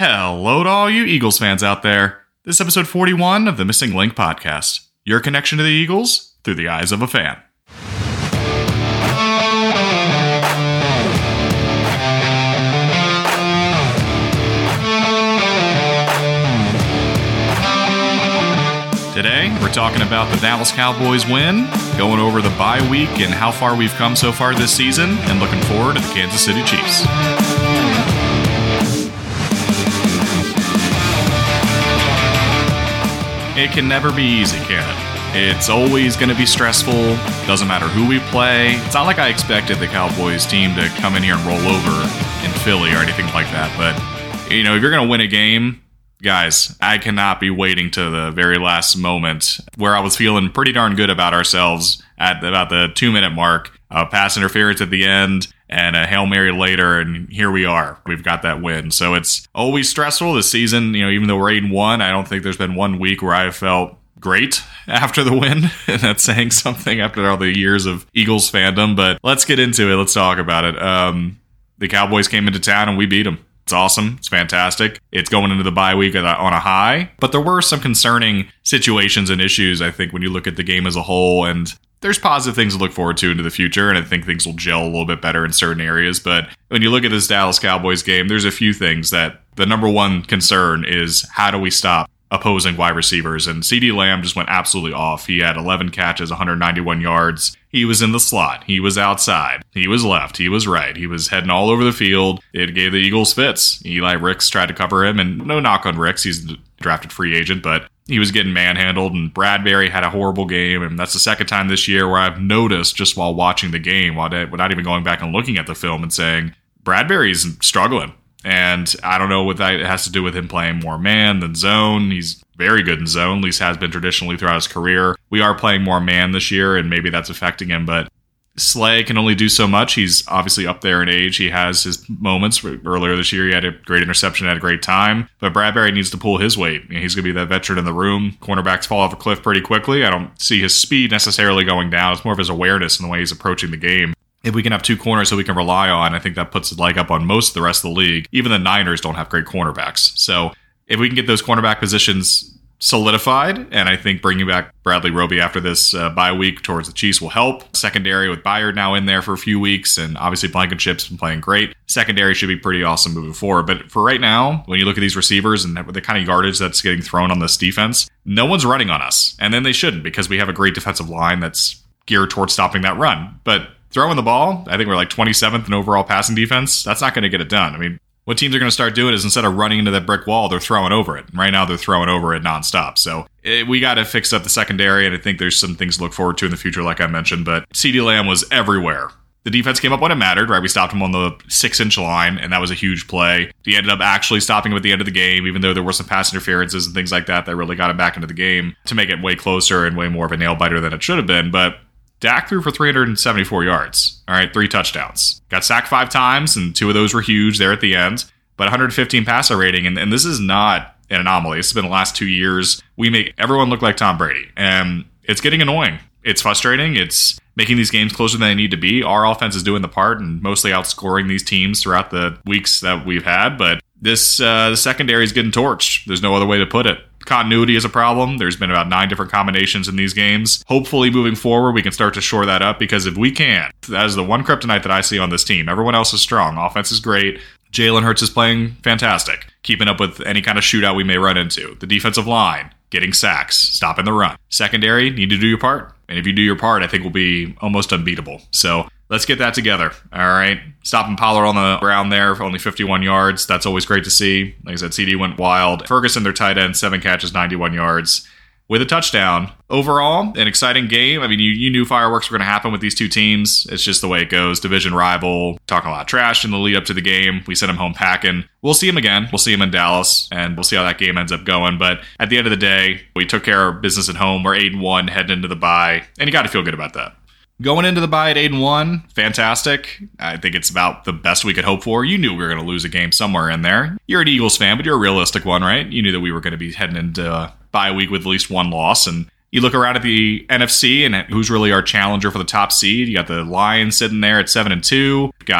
Hello to all you Eagles fans out there. This is episode 41 of the Missing Link podcast. Your connection to the Eagles through the eyes of a fan. Today, we're talking about the Dallas Cowboys win, going over the bye week and how far we've come so far this season, and looking forward to the Kansas City Chiefs. It can never be easy, can it? It's always going to be stressful. Doesn't matter who we play. It's not like I expected the Cowboys team to come in here and roll over in Philly or anything like that. But, you know, if you're going to win a game, guys, I cannot be waiting to the very last moment where I was feeling pretty darn good about ourselves at about the 2-minute mark. Pass interference at the end and a Hail Mary later, and here we are. We've got that win. So it's always stressful this season. You know, even though we're 8-1, I don't think there's been one week where I felt great after the win, and that's saying something after all the years of Eagles fandom. But let's get into it. Let's talk about it. The Cowboys came into town and we beat them. It's awesome. It's fantastic. It's going into the bye week on a high. But there were some concerning situations and issues, I think, when you look at the game as a whole. And there's positive things to look forward to into the future. And I think things will gel a little bit better in certain areas. But when you look at this Dallas Cowboys game, there's a few things that the number one concern is, how do we stop opposing wide receivers? And CeeDee Lamb just went absolutely off. He had 11 catches, 191 yards. He was in the slot. He was outside. He was left. He was right. He was heading all over the field. It gave the Eagles fits. Eli Ricks tried to cover him, and no knock on Ricks. He's a drafted free agent, but he was getting manhandled, and Bradbury had a horrible game, and that's the second time this year where I've noticed, just while watching the game, without even going back and looking at the film, and saying, Bradbury's struggling. And I don't know what that has to do with him playing more man than zone. He's very good in zone, at least has been traditionally throughout his career. We are playing more man this year, and maybe that's affecting him, but Slay can only do so much. He's obviously up there in age. He has his moments. Earlier this year, he had a great interception at a great time, but Bradbury needs to pull his weight. He's going to be that veteran in the room. Cornerbacks fall off a cliff pretty quickly. I don't see his speed necessarily going down. It's more of his awareness and the way he's approaching the game. If we can have two corners that we can rely on, I think that puts the leg up on most of the rest of the league. Even the Niners don't have great cornerbacks. So if we can get those cornerback positions solidified, and I think bringing back Bradley Roby after this bye week towards the Chiefs will help. Secondary with Byard now in there for a few weeks, and obviously Blankenship's been playing great. Secondary should be pretty awesome moving forward. But for right now, when you look at these receivers and the kind of yardage that's getting thrown on this defense, no one's running on us. And then they shouldn't, because we have a great defensive line that's geared towards stopping that run. But throwing the ball, I think we're like 27th in overall passing defense. That's not going to get it done. I mean, what teams are going to start doing is, instead of running into that brick wall, they're throwing over it. Right now, they're throwing over it nonstop. So we got to fix up the secondary, and I think there's some things to look forward to in the future, like I mentioned. But CeeDee Lamb was everywhere. The defense came up when it mattered, right? We stopped him on the 6-inch line, and that was a huge play. He ended up actually stopping him at the end of the game, even though there were some pass interferences and things like that that really got him back into the game to make it way closer and way more of a nail-biter than it should have been. But Dak threw for 374 yards. All right, 3 touchdowns. Got sacked 5 times, and 2 of those were huge there at the end. But 115 passer rating, and this is not an anomaly. It's been the last 2 years. We make everyone look like Tom Brady, and it's getting annoying. It's frustrating. It's making these games closer than they need to be. Our offense is doing the part and mostly outscoring these teams throughout the weeks that we've had. But this the secondary is getting torched. There's no other way to put it. Continuity is a problem. There's been about 9 different combinations in these games. Hopefully, moving forward, we can start to shore that up, because if we can, that is the one kryptonite that I see on this team. Everyone else is strong. Offense is great. Jalen Hurts is playing fantastic, keeping up with any kind of shootout we may run into. The defensive line, getting sacks, stopping the run. Secondary, need to do your part. And if you do your part, I think we'll be almost unbeatable. So let's get that together. All right. Stopping Pollard on the ground there for only 51 yards. That's always great to see. Like I said, CD went wild. Ferguson, their tight end, 7 catches, 91 yards with a touchdown. Overall, an exciting game. I mean, you knew fireworks were going to happen with these two teams. It's just the way it goes. Division rival, talking a lot of trash in the lead up to the game. We sent them home packing. We'll see them again. We'll see them in Dallas, and we'll see how that game ends up going. But at the end of the day, we took care of business at home. We're 8-1 heading into the bye, and you got to feel good about that. Going into the bye at 8-1, fantastic. I think it's about the best we could hope for. You knew we were going to lose a game somewhere in there. You're an Eagles fan, but you're a realistic one, right? You knew that we were going to be heading into bye week with at least one loss. And you look around at the NFC and who's really our challenger for the top seed. You got the Lions sitting there at 7-2. You got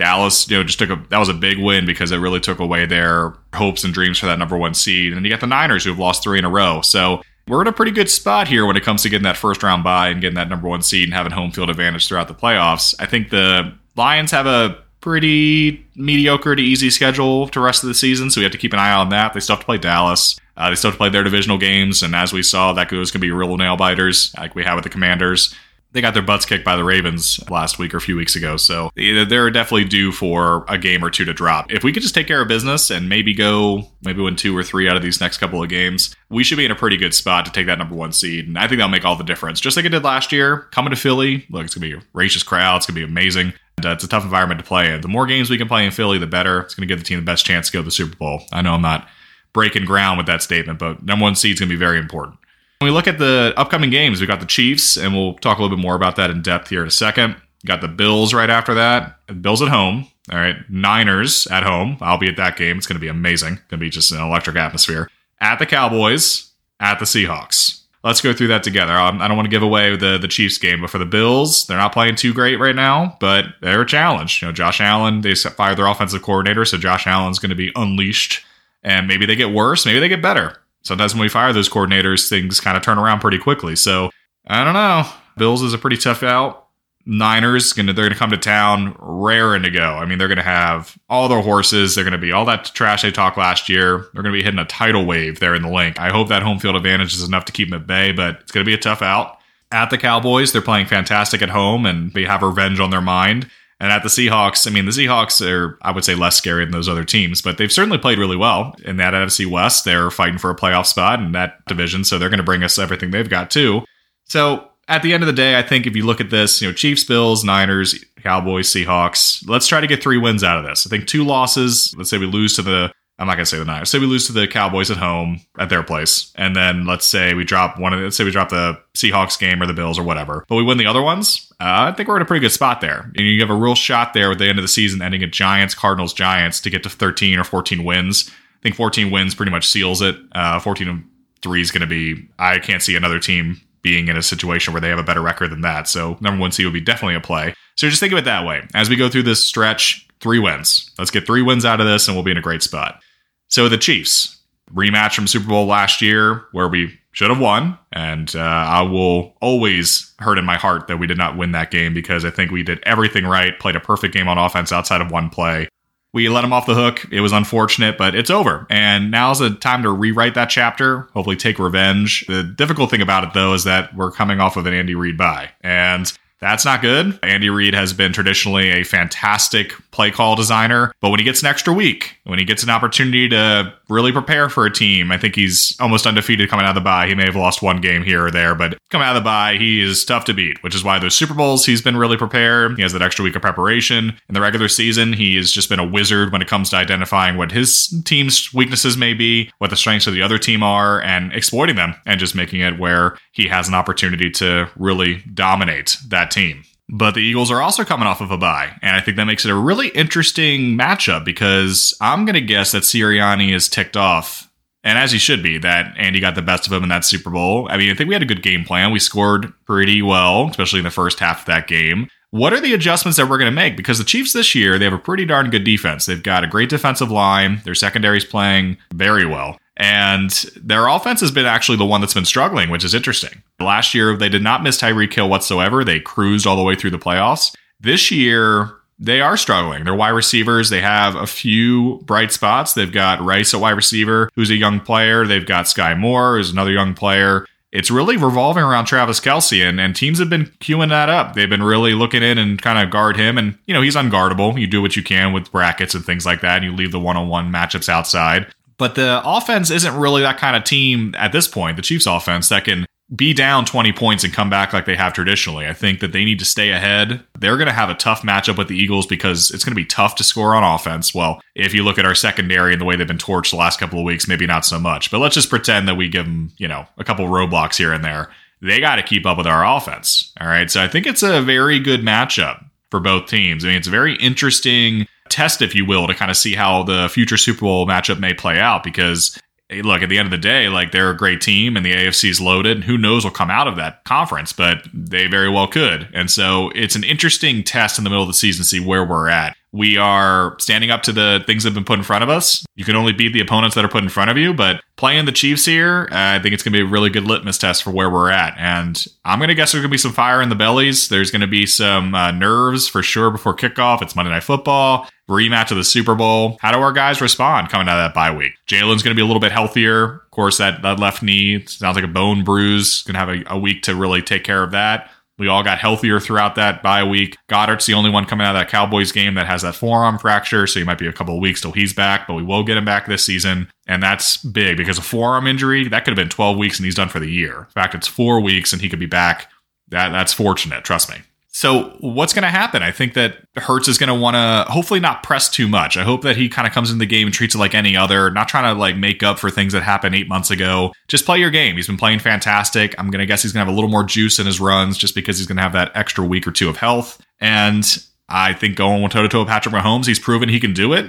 Dallas, just that was a big win because it really took away their hopes and dreams for that number 1 seed. And you got the Niners, who have lost 3 in a row. So we're in a pretty good spot here when it comes to getting that first round bye and getting that number 1 seed and having home field advantage throughout the playoffs. I think the Lions have a pretty mediocre to easy schedule to the rest of the season, so we have to keep an eye on that. They still have to play Dallas. They still have to play their divisional games, and as we saw, that goes can be real nail biters like we have with the Commanders. They got their butts kicked by the Ravens last week or a few weeks ago, so they're definitely due for a game or two to drop. If we could just take care of business and maybe win 2 or 3 out of these next couple of games, we should be in a pretty good spot to take that number 1 seed, and I think that'll make all the difference. Just like it did last year, coming to Philly, look, it's going to be a raucous crowd, it's going to be amazing. And, it's a tough environment to play in. The more games we can play in Philly, the better. It's going to give the team the best chance to go to the Super Bowl. I know I'm not breaking ground with that statement, but number 1 seed is going to be very important. When we look at the upcoming games, we've got the Chiefs, and we'll talk a little bit more about that in depth here in a second. Got the Bills right after that. Bills at home. All right. Niners at home. I'll be at that game. It's going to be amazing. Going to be just an electric atmosphere. At the Cowboys. At the Seahawks. Let's go through that together. I don't want to give away the Chiefs game, but for the Bills, they're not playing too great right now, but they're a challenge. Josh Allen, they fired their offensive coordinator, so Josh Allen's going to be unleashed. And maybe they get worse. Maybe they get better. Sometimes when we fire those coordinators, things kind of turn around pretty quickly. So, I don't know. Bills is a pretty tough out. Niners, they're going to come to town raring to go. I mean, they're going to have all their horses. They're going to be all that trash they talked last year. They're going to be hitting a tidal wave there in the link. I hope that home field advantage is enough to keep them at bay, but it's going to be a tough out. At the Cowboys, they're playing fantastic at home, and they have revenge on their mind. And at the Seahawks, the Seahawks are, I would say, less scary than those other teams, but they've certainly played really well. In that NFC West, they're fighting for a playoff spot in that division, so they're going to bring us everything they've got, too. So, at the end of the day, I think if you look at this, Chiefs, Bills, Niners, Cowboys, Seahawks, let's try to get 3 wins out of this. I think 2 losses, let's say we lose to I'm not going to say the Niners. Say we lose to the Cowboys at home at their place. And then let's say we drop the Seahawks game or the Bills or whatever. But we win the other ones. I think we're in a pretty good spot there. And you have a real shot there at the end of the season ending at Giants, Cardinals, Giants to get to 13 or 14 wins. I think 14 wins pretty much seals it. 14-3 is going to be, I can't see another team being in a situation where they have a better record than that. So number 1 seed would be definitely a play. So just think of it that way. As we go through this stretch, 3 wins. Let's get 3 wins out of this and we'll be in a great spot. So the Chiefs, rematch from Super Bowl last year where we should have won. And I will always hurt in my heart that we did not win that game because I think we did everything right, played a perfect game on offense outside of one play. We let them off the hook. It was unfortunate, but it's over. And now's the time to rewrite that chapter, hopefully take revenge. The difficult thing about it, though, is that we're coming off of an Andy Reid bye. And that's not good. Andy Reid has been traditionally a fantastic play call designer, but when he gets an extra week, when he gets an opportunity to really prepare for a team, I think he's almost undefeated coming out of the bye. He may have lost 1 game here or there, but coming out of the bye, he is tough to beat, which is why those Super Bowls, he's been really prepared. He has that extra week of preparation. In the regular season, he has just been a wizard when it comes to identifying what his team's weaknesses may be, what the strengths of the other team are, and exploiting them, and just making it where he has an opportunity to really dominate that team. But the Eagles are also coming off of a bye, and I think that makes it a really interesting matchup because I'm going to guess that Sirianni is ticked off, and as he should be, that Andy got the best of him in that Super Bowl. I think we had a good game plan. We scored pretty well, especially in the first half of that game. What are the adjustments that we're going to make? Because the Chiefs this year, they have a pretty darn good defense. They've got a great defensive line. Their secondary's playing very well. And their offense has been actually the one that's been struggling, which is interesting. Last year, they did not miss Tyreek Hill whatsoever. They cruised all the way through the playoffs. This year, they are struggling. Their wide receivers, they have a few bright spots. They've got Rice at wide receiver, who's a young player. They've got Sky Moore, who's another young player. It's really revolving around Travis Kelce, and teams have been queuing that up. They've been really looking in and kind of guard him, and, he's unguardable. You do what you can with brackets and things like that, and you leave the one-on-one matchups outside. But the offense isn't really that kind of team at this point, the Chiefs offense, that can be down 20 points and come back like they have traditionally. I think that they need to stay ahead. They're going to have a tough matchup with the Eagles because it's going to be tough to score on offense. Well, if you look at our secondary and the way they've been torched the last couple of weeks, maybe not so much. But let's just pretend that we give them, a couple roadblocks here and there. They got to keep up with our offense. All right. So I think it's a very good matchup for both teams. It's a very interesting test, if you will, to kind of see how the future Super Bowl matchup may play out because, look, at the end of the day, they're a great team and the AFC's loaded. And who knows what will come out of that conference, but they very well could. And so it's an interesting test in the middle of the season to see where we're at. We are standing up to the things that have been put in front of us. You can only beat the opponents that are put in front of you, but playing the Chiefs here, I think it's going to be a really good litmus test for where we're at. And I'm going to guess there's going to be some fire in the bellies. There's going to be some nerves for sure before kickoff. It's Monday Night Football, rematch of the Super Bowl. How do our guys respond coming out of that bye week? Jalen's going to be a little bit healthier. Of course, that left knee sounds like a bone bruise. Going to have a week to really take care of that. We all got healthier throughout that bye week. Goddard's the only one coming out of that Cowboys game that has that forearm fracture, so he might be a couple of weeks till he's back, but we will get him back this season. And that's big because a forearm injury, that could have been 12 weeks and he's done for the year. In fact, it's 4 weeks and he could be back. That's fortunate, trust me. So what's going to happen? I think that Hurts is going to want to hopefully not press too much. I hope that he kind of comes in the game and treats it like any other, not trying to like make up for things that happened 8 months ago. Just play your game. He's been playing fantastic. I'm going to guess he's going to have a little more juice in his runs just because he's going to have that extra week or two of health. And I think going toe-to-toe with Patrick Mahomes, he's proven he can do it.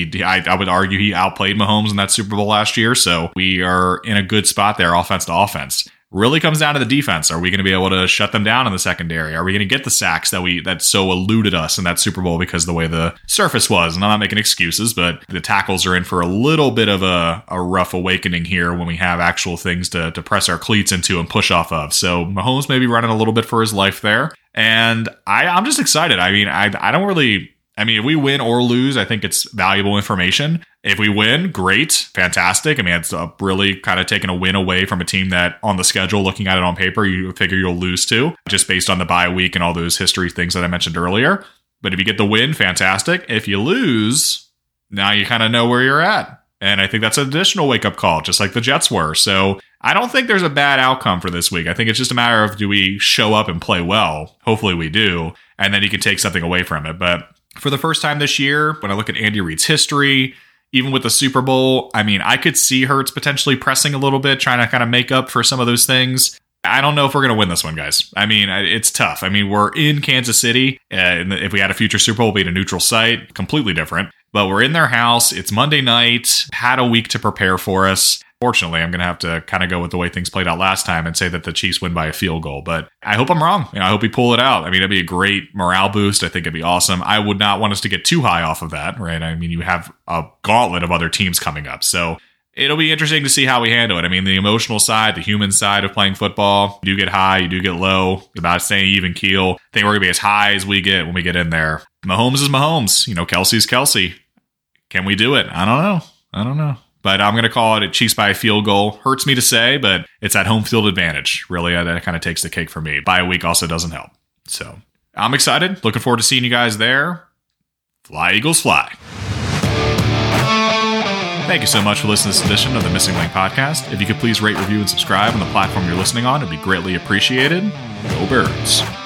I would argue he outplayed Mahomes in that Super Bowl last year. So we are in a good spot there, offense to offense. Really comes down to the defense. Are we going to be able to shut them down in the secondary? Are we going to get the sacks that so eluded us in that Super Bowl because of the way the surface was? And I'm not making excuses, but the tackles are in for a little bit of a rough awakening here when we have actual things to press our cleats into and push off of. So Mahomes may be running a little bit for his life there. And I'm just excited. I mean, I don't really... I mean, if we win or lose, I think it's valuable information. If we win, great, fantastic. I mean, it's really kind of taking a win away from a team that on the schedule, looking at it on paper, you figure you'll lose to, just based on the bye week and all those history things that I mentioned earlier. But if you get the win, fantastic. If you lose, now you kind of know where you're at. And I think that's an additional wake-up call, just like the Jets were. So I don't think there's a bad outcome for this week. I think it's just a matter of, do we show up and play well? Hopefully we do. And then you can take something away from it. But for the first time this year, when I look at Andy Reid's history, even with the Super Bowl, I mean, I could see Hurts potentially pressing a little bit, trying to kind of make up for some of those things. I don't know if we're going to win this one, guys. I mean, it's tough. I mean, we're in Kansas City. If we had a future Super Bowl, it'd be at a neutral site, completely different. But we're in their house. It's Monday night. Had a week to prepare for us. Fortunately, I'm going to have to kind of go with the way things played out last time and say that the Chiefs win by a field goal. But I hope I'm wrong. I hope we pull it out. I mean, it'd be a great morale boost. I think it'd be awesome. I would not want us to get too high off of that, right? I mean, you have a gauntlet of other teams coming up. So it'll be interesting to see how we handle it. I mean, the emotional side, the human side of playing football, you do get high, you do get low. It's about staying even keel. I think we're going to be as high as we get when we get in there. Mahomes is Mahomes. Kelsey's Kelsey. Can we do it? I don't know. But I'm going to call it a Chiefs by a field goal. Hurts me to say, but it's that home field advantage. Really, that kind of takes the cake for me. Bye a week also doesn't help. So I'm excited. Looking forward to seeing you guys there. Fly, Eagles, fly. Thank you so much for listening to this edition of the Missing Link Podcast. If you could please rate, review, and subscribe on the platform you're listening on, it would be greatly appreciated. Go Birds.